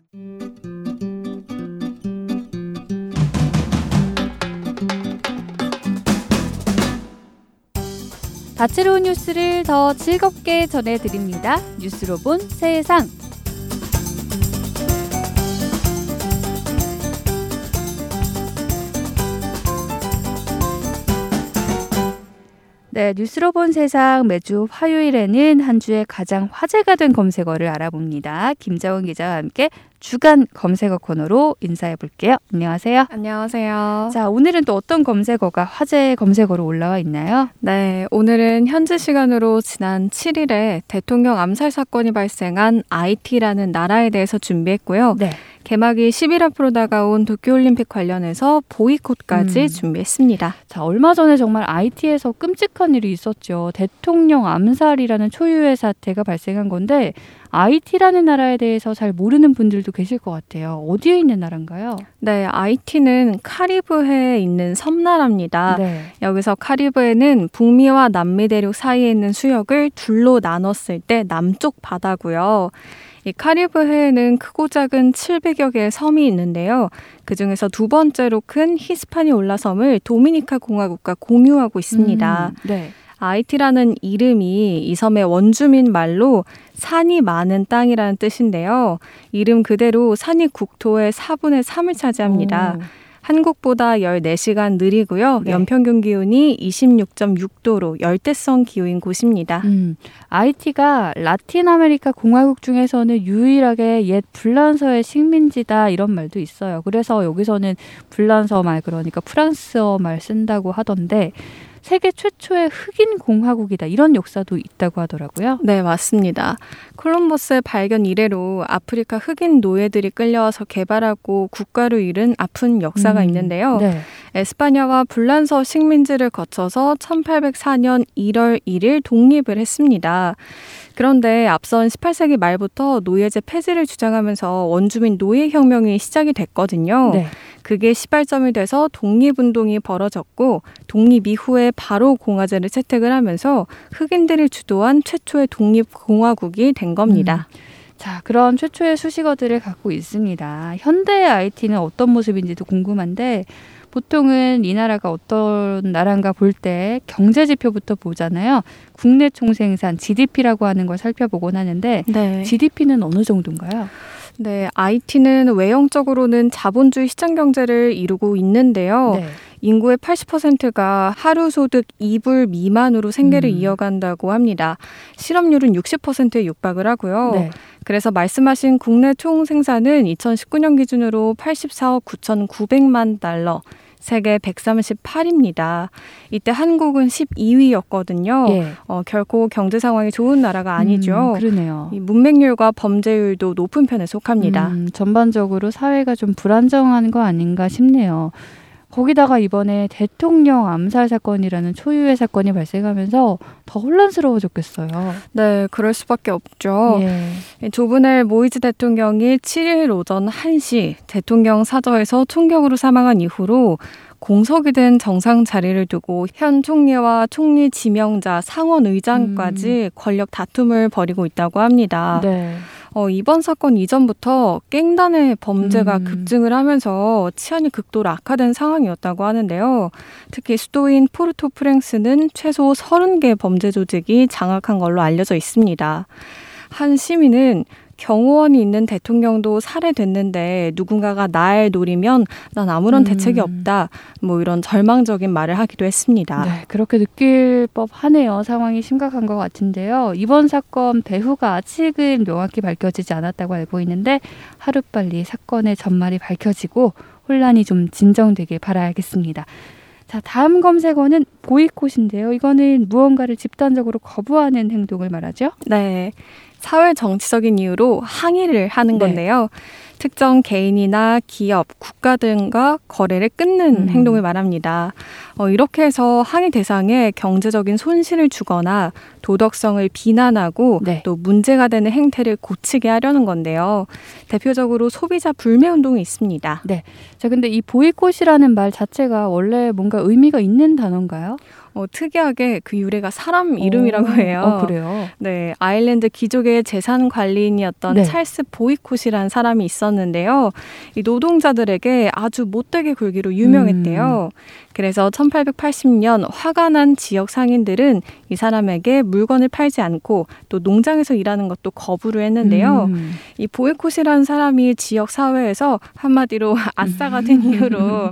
다채로운 뉴스를 더 즐겁게 전해드립니다. 뉴스로 본 세상. 네, 뉴스로 본 세상 매주 화요일에는 한 주에 가장 화제가 된 검색어를 알아봅니다. 김자원 기자와 함께 주간 검색어 코너로 인사해 볼게요. 안녕하세요. 안녕하세요. 자, 오늘은 또 어떤 검색어가 화제 검색어로 올라와 있나요? 네, 오늘은 현지 시간으로 지난 7일에 대통령 암살 사건이 발생한 IT라는 나라에 대해서 준비했고요. 개막이 10일 앞으로 다가온 도쿄올림픽 관련해서 보이콧까지 준비했습니다. 자, 얼마 전에 정말 IT에서 끔찍한 일이 있었죠. 대통령 암살이라는 초유의 사태가 발생한 건데 IT라는 나라에 대해서 잘 모르는 분들도 계실 것 같아요. 어디에 있는 나라인가요? 네, IT는 카리브해에 있는 섬나라입니다. 여기서 카리브해는 북미와 남미 대륙 사이에 있는 수역을 둘로 나눴을 때 남쪽 바다고요. 이 카리브해에는 크고 작은 700여 개의 섬이 있는데요. 그중에서 두 번째로 큰 히스파니올라 섬을 도미니카 공화국과 공유하고 있습니다. 아이티라는 이름이 이 섬의 원주민 말로 산이 많은 땅이라는 뜻인데요. 이름 그대로 산이 국토의 4분의 3을 차지합니다. 한국보다 14시간 느리고요. 네. 연평균 기온이 26.6도로 열대성 기후인 곳입니다. 아이티가 라틴 아메리카 공화국 중에서는 유일하게 옛 불란서의 식민지다 이런 말도 있어요. 그래서 여기서는 불란서 말 그러니까 프랑스어 말 쓴다고 하던데 세계 최초의 흑인 공화국이다 이런 역사도 있다고 하더라고요. 네, 맞습니다. 콜럼버스의 발견 이래로 아프리카 흑인 노예들이 끌려와서 개발하고 국가를 이룬 아픈 역사가 있는데요. 네. 에스파냐와 불란서 식민지를 거쳐서 1804년 1월 1일 독립을 했습니다. 그런데 앞선 18세기 말부터 노예제 폐지를 주장하면서 원주민 노예혁명이 시작이 됐거든요. 네. 그게 시발점이 돼서 독립운동이 벌어졌고 독립 이후에 바로 공화제를 채택을 하면서 흑인들이 주도한 최초의 독립공화국이 된 겁니다. 자, 그런 최초의 수식어들을 갖고 있습니다. 현대의 IT는 어떤 모습인지도 궁금한데 보통은 이 나라가 어떤 나라인가 볼 때 경제지표부터 보잖아요. 국내 총생산 GDP라고 하는 걸 살펴보곤 하는데 네. GDP는 어느 정도인가요? 네, IT는 외형적으로는 자본주의 시장 경제를 이루고 있는데요. 네. 인구의 80%가 하루 소득 2불 미만으로 생계를 이어간다고 합니다. 실업률은 60%에 육박을 하고요. 네. 그래서 말씀하신 국내 총 생산은 2019년 기준으로 84억 9,900만 달러, 세계 138입니다. 이때 한국은 12위였거든요. 예. 결코 경제 상황이 좋은 나라가 아니죠. 그러네요. 이 문맹률과 범죄율도 높은 편에 속합니다. 전반적으로 사회가 좀 불안정한 거 아닌가 싶네요. 거기다가 이번에 대통령 암살 사건이라는 초유의 사건이 발생하면서 더 혼란스러워졌겠어요. 네, 그럴 수밖에 없죠. 예. 조브넬 모이즈 대통령이 7일 오전 1시 대통령 사저에서 총격으로 사망한 이후로 공석이 된 정상 자리를 두고 현 총리와 총리 지명자 상원의장까지 권력 다툼을 벌이고 있다고 합니다. 네. 이번 사건 이전부터 깽단의 범죄가 급증을 하면서 치안이 극도로 악화된 상황이었다고 하는데요. 특히 수도인 포르토프랭스는 최소 30개 범죄 조직이 장악한 걸로 알려져 있습니다. 한 시민은 경호원이 있는 대통령도 살해됐는데 누군가가 날 노리면 난 아무런 대책이 없다. 뭐 이런 절망적인 말을 하기도 했습니다. 네, 그렇게 느낄 법하네요. 상황이 심각한 것 같은데요. 이번 사건 배후가 아직은 명확히 밝혀지지 않았다고 알고 있는데 하루빨리 사건의 전말이 밝혀지고 혼란이 좀 진정되길 바라야겠습니다. 자, 다음 검색어는 보이콧인데요. 이거는 무언가를 집단적으로 거부하는 행동을 말하죠? 네. 사회 정치적인 이유로 항의를 하는 건데요. 특정 개인이나 기업, 국가 등과 거래를 끊는 행동을 말합니다. 이렇게 해서 항의 대상에 경제적인 손실을 주거나 도덕성을 비난하고 또 문제가 되는 행태를 고치게 하려는 건데요. 대표적으로 소비자 불매 운동이 있습니다. 네. 자, 근데 이 보이콧이라는 말 자체가 원래 뭔가 의미가 있는 단어인가요? 특이하게 그 유래가 사람 이름이라고 해요. 그래요? 네, 아일랜드 귀족의 재산 관리인이었던 찰스 보이콧이라는 사람이 있었는데요. 이 노동자들에게 아주 못되게 굴기로 유명했대요. 그래서 1880년 화가 난 지역 상인들은 이 사람에게 물건을 팔지 않고 또 농장에서 일하는 것도 거부를 했는데요. 이 보이콧이라는 사람이 지역 사회에서 한마디로 아싸가 된 이유로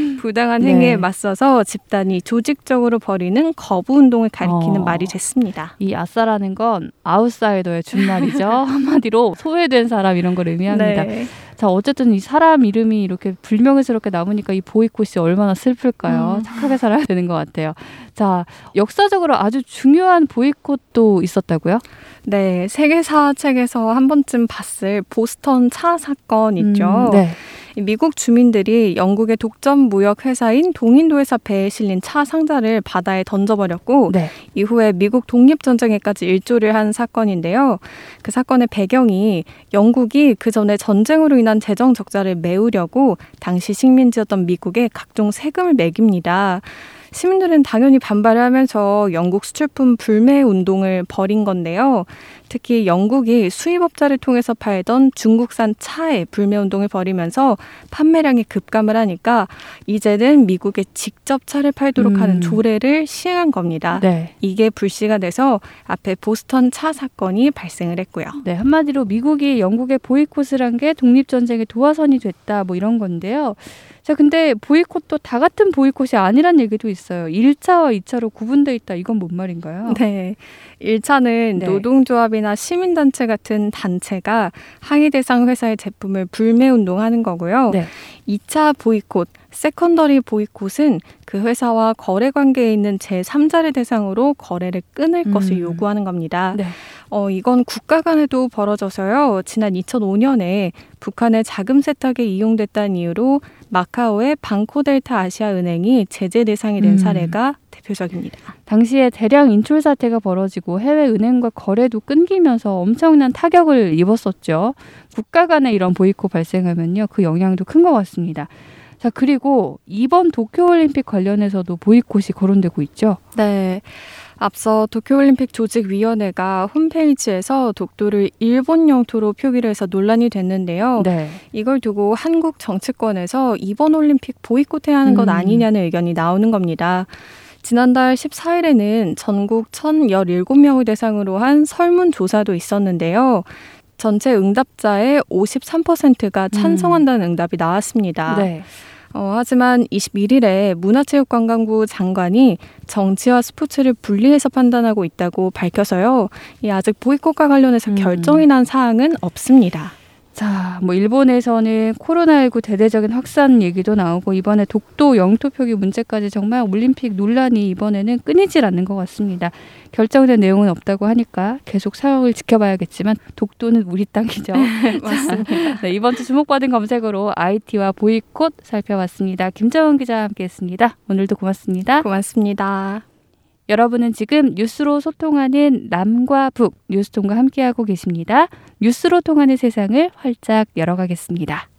부당한 행위에 맞서서 집단이 조직적으로 벌이는 거부 운동을 가리키는 말이 됐습니다. 이 아싸라는 건 아웃사이더의 준말이죠. 한마디로 소외된 사람 이런 걸 의미합니다. 네. 자, 어쨌든 이 사람 이름이 이렇게 불명예스럽게 남으니까 이 보이콧이 얼마나 슬플까요? 착하게 살아야 되는 것 같아요. 자, 역사적으로 아주 중요한 보이콧도 있었다고요? 네, 세계사 책에서 한 번쯤 봤을 보스턴 차 사건 있죠. 네. 미국 주민들이 영국의 독점 무역 회사인 동인도 회사 배에 실린 차 상자를 바다에 던져버렸고 이후에 미국 독립전쟁에까지 일조를 한 사건인데요. 그 사건의 배경이 영국이 그 전에 전쟁으로 인한 재정 적자를 메우려고 당시 식민지였던 미국에 각종 세금을 매깁니다. 시민들은 당연히 반발을 하면서 영국 수출품 불매 운동을 벌인 건데요. 특히 영국이 수입업자를 통해서 팔던 중국산 차의 불매 운동을 벌이면서 판매량이 급감을 하니까 이제는 미국에 직접 차를 팔도록 하는 조례를 시행한 겁니다. 네. 이게 불씨가 돼서 앞에 보스턴 차 사건이 발생을 했고요. 네, 한마디로 미국이 영국의 보이콧을 한 게 독립전쟁의 도화선이 됐다 뭐 이런 건데요. 자, 근데 보이콧도 다 같은 보이콧이 아니란 얘기도 있어요. 1차와 2차로 구분되어 있다. 이건 뭔 말인가요? 네. 1차는 노동조합이나 시민단체 같은 단체가 항의 대상 회사의 제품을 불매 운동하는 거고요. 네. 2차 보이콧, 세컨더리 보이콧은 그 회사와 거래 관계에 있는 제3자를 대상으로 거래를 끊을 것을 요구하는 겁니다. 네. 이건 국가 간에도 벌어져서요. 지난 2005년에 북한의 자금 세탁에 이용됐다는 이유로 마카오의 방코델타 아시아은행이 제재 대상이 된 사례가 대표적입니다. 당시에 대량 인출 사태가 벌어지고 해외 은행과 거래도 끊기면서 엄청난 타격을 입었었죠. 국가 간에 이런 보이콧 발생하면요. 그 영향도 큰 것 같습니다. 자, 그리고 이번 도쿄올림픽 관련해서도 보이콧이 거론되고 있죠. 네. 앞서 도쿄올림픽 조직위원회가 홈페이지에서 독도를 일본 영토로 표기를 해서 논란이 됐는데요. 네. 이걸 두고 한국 정치권에서 이번 올림픽 보이콧해야 하는 것 아니냐는 의견이 나오는 겁니다. 지난달 14일에는 전국 1,017명을 대상으로 한 설문조사도 있었는데요. 전체 응답자의 53%가 찬성한다는 응답이 나왔습니다. 네. 하지만 21일에 문화체육관광부 장관이 정치와 스포츠를 분리해서 판단하고 있다고 밝혀서요. 아직 보이콧과 관련해서 결정이 난 사항은 없습니다. 자, 일본에서는 코로나19 대대적인 확산 얘기도 나오고 이번에 독도 영토 표기 문제까지 정말 올림픽 논란이 이번에는 끊이질 않는 것 같습니다. 결정된 내용은 없다고 하니까 계속 상황을 지켜봐야겠지만 독도는 우리 땅이죠. 맞습니다. 네, 이번 주 주목받은 검색어로 IT와 보이콧 살펴봤습니다. 김정은 기자와 함께했습니다. 오늘도 고맙습니다. 고맙습니다. 여러분은 지금 뉴스로 소통하는 남과 북 뉴스통과 함께하고 계십니다. 뉴스로 통하는 세상을 활짝 열어가겠습니다.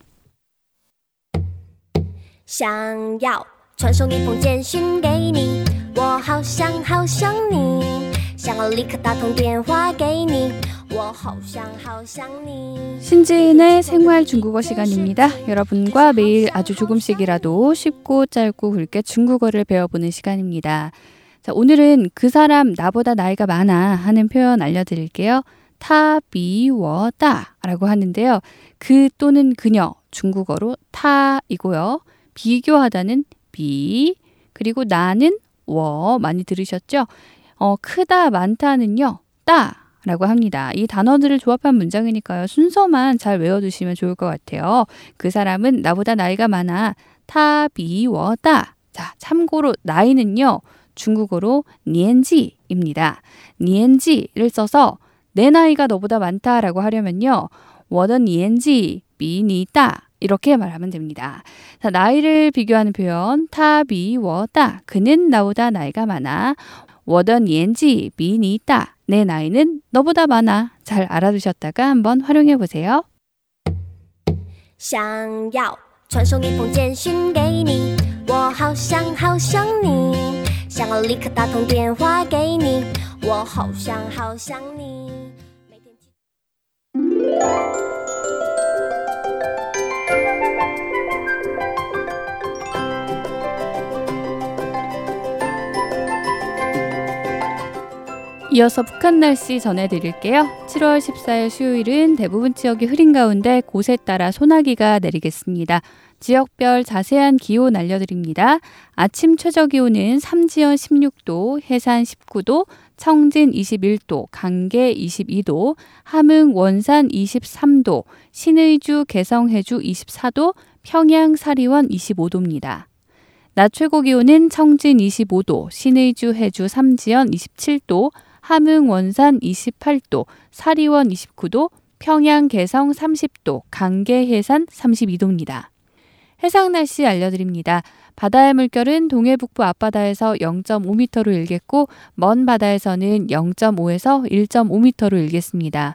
想要传送一封简讯给你，我好想好想你，想要立刻打通电话给你，我好想好想你。 신지은의 생활 중국어 시간입니다. 여러분과 매일 아주 조금씩이라도 쉽고 짧고 굵게 중국어를 배워보는 시간입니다. 자, 오늘은 그 사람 나보다 나이가 많아 하는 표현 알려드릴게요. 타비워다 라고 하는데요. 그 또는 그녀 중국어로 타이고요. 비교하다는 비, 그리고 나는 워 많이 들으셨죠? 크다 많다는요. 따라고 합니다. 이 단어들을 조합한 문장이니까요. 순서만 잘 외워두시면 좋을 것 같아요. 그 사람은 나보다 나이가 많아. 타비워다. 자, 참고로 나이는요. 중국어로 니엔지입니다. 니엔지를 써서 내 나이가 너보다 많다라고 하려면요. 我的年纪比你大 이렇게 말하면 됩니다. 자, 나이를 비교하는 표현他比我大 그는 나보다 나이가 많아. 我的年纪比你大 내 나이는 너보다 많아. 잘 알아두셨다가 한번 활용해 보세요. 想要传送一封简讯给你，我好想好想你，想要立刻打通电话给你，我好想好想你。 이어서 북한 날씨 전해드릴게요. 7월 14일 수요일은 대부분 지역이 흐린 가운데 곳에 따라 소나기가 내리겠습니다. 지역별 자세한 기온 알려드립니다. 아침 최저기온은 삼지연 16도, 해산 19도, 청진 21도, 강계 22도, 함흥 원산 23도, 신의주 개성해주 24도, 평양 사리원 25도입니다. 낮 최고기온은 청진 25도, 신의주 해주 삼지연 27도, 함흥 원산 28도, 사리원 29도, 평양 개성 30도, 강계 해산 32도입니다. 해상 날씨 알려드립니다. 바다의 물결은 동해 북부 앞바다에서 0.5m로 일겠고 먼 바다에서는 0.5에서 1.5m로 일겠습니다.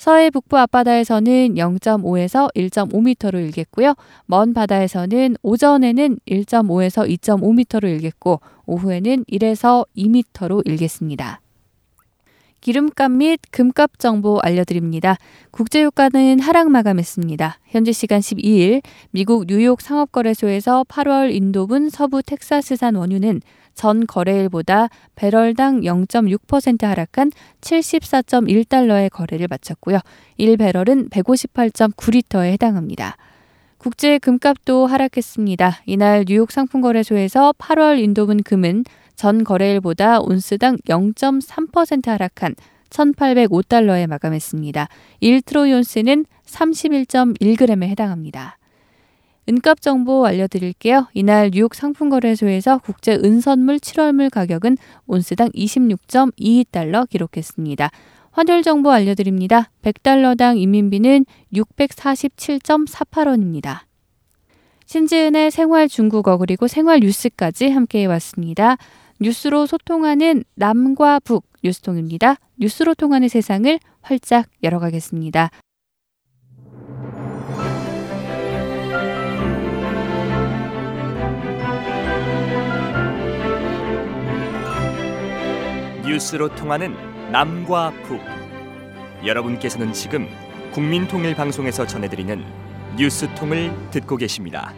서해 북부 앞바다에서는 0.5에서 1.5m로 일겠고요. 먼 바다에서는 오전에는 1.5에서 2.5m로 일겠고 오후에는 1에서 2m로 일겠습니다. 기름값 및 금값 정보 알려드립니다. 국제유가는 하락 마감했습니다. 현지 시간 12일 미국 뉴욕 상업거래소에서 8월 인도분 서부 텍사스산 원유는 전 거래일보다 배럴당 0.6% 하락한 74.1달러의 거래를 마쳤고요. 1배럴은 158.9리터에 해당합니다. 국제 금값도 하락했습니다. 이날 뉴욕 상품거래소에서 8월 인도분 금은 전 거래일보다 온스당 0.3% 하락한 1,805달러에 마감했습니다. 1트로이온스는 31.1g에 해당합니다. 은값 정보 알려드릴게요. 이날 뉴욕 상품거래소에서 국제 은선물 7월물 가격은 온스당 26.22달러 기록했습니다. 환율 정보 알려드립니다. 100달러당 인민비는 647.48원입니다. 신지은의 생활 중국어 그리고 생활 뉴스까지 함께해 왔습니다. 뉴스로 소통하는 남과 북 뉴스통입니다. 뉴스로 통하는 세상을 활짝 열어가겠습니다. 뉴스로 통하는 남과 북. 여러분께서는 지금 국민통일방송에서 전해드리는 뉴스통을 듣고 계십니다.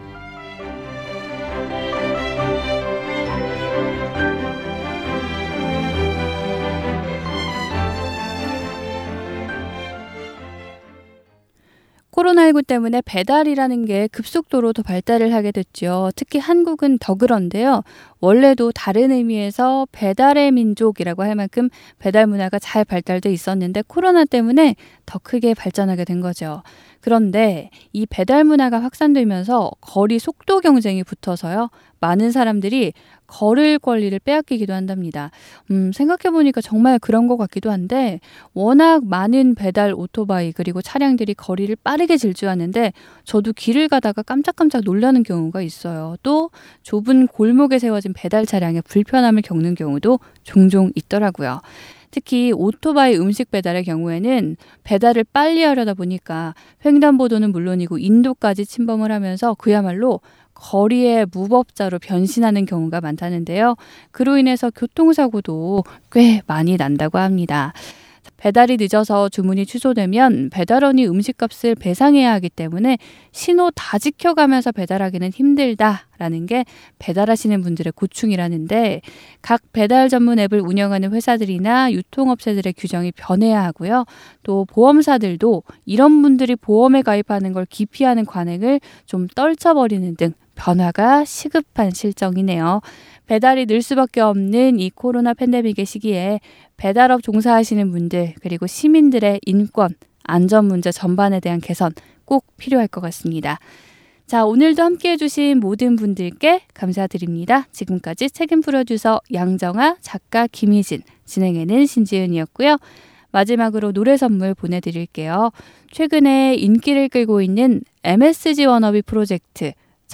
코로나19 때문에 배달이라는 게 급속도로 더 발달을 하게 됐죠. 특히 한국은 더 그런데요. 원래도 다른 의미에서 배달의 민족이라고 할 만큼 배달 문화가 잘 발달돼 있었는데 코로나 때문에 더 크게 발전하게 된 거죠. 그런데 이 배달 문화가 확산되면서 거리 속도 경쟁이 붙어서요. 많은 사람들이 걸을 권리를 빼앗기기도 한답니다. 생각해보니까 정말 그런 것 같기도 한데 워낙 많은 배달 오토바이 그리고 차량들이 거리를 빠르게 질주하는데 저도 길을 가다가 깜짝깜짝 놀라는 경우가 있어요. 또 좁은 골목에 세워진 배달 차량에 불편함을 겪는 경우도 종종 있더라고요. 특히 오토바이 음식 배달의 경우에는 배달을 빨리 하려다 보니까 횡단보도는 물론이고 인도까지 침범을 하면서 그야말로 거리의 무법자로 변신하는 경우가 많다는데요. 그로 인해서 교통사고도 꽤 많이 난다고 합니다. 배달이 늦어서 주문이 취소되면 배달원이 음식값을 배상해야 하기 때문에 신호 다 지켜가면서 배달하기는 힘들다라는 게 배달하시는 분들의 고충이라는데 각 배달 전문 앱을 운영하는 회사들이나 유통업체들의 규정이 변해야 하고요. 또 보험사들도 이런 분들이 보험에 가입하는 걸 기피하는 관행을 좀 떨쳐버리는 등 변화가 시급한 실정이네요. 배달이 늘 수밖에 없는 이 코로나 팬데믹의 시기에 배달업 종사하시는 분들 그리고 시민들의 인권, 안전 문제 전반에 대한 개선 꼭 필요할 것 같습니다. 자, 오늘도 함께해 주신 모든 분들께 감사드립니다. 지금까지 책임 프로듀서 양정아, 작가 김희진, 진행에는 신지은이었고요. 마지막으로 노래 선물 보내드릴게요. 최근에 인기를 끌고 있는 MSG 워너비 프로젝트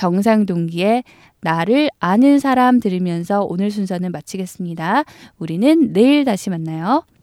정상동기의 나를 아는 사람 들으면서 오늘 순서는 마치겠습니다. 우리는 내일 다시 만나요.